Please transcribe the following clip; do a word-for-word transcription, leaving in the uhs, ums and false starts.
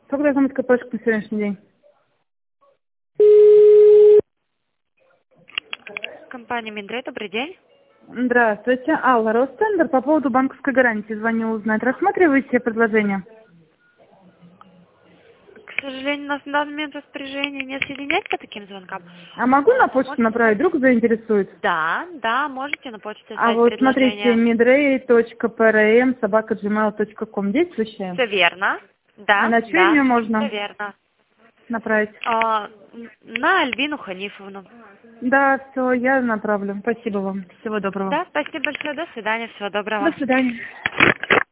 Сколько должна быть КПшек на сегодняшний день? Компания Миндрей, добрый день. Здравствуйте. Алла, Ростендер. По поводу банковской гарантии звоню узнать. Рассматриваете предложение? К сожалению, нас на данный момент распоряжение не соединять по таким звонкам. А могу на почту Можете- направить? Вдруг заинтересует? Да, да, можете на почту А оставить вот смотрите, предложение. midray точка prm собака gmail точка com действующая? Все верно. А Да, на чье да, имя все можно верно. направить? А, н- на Альбину Ханифовну. Да, все, я направлю. Спасибо вам. Всего доброго. Да, спасибо большое, до свидания, всего доброго. До свидания.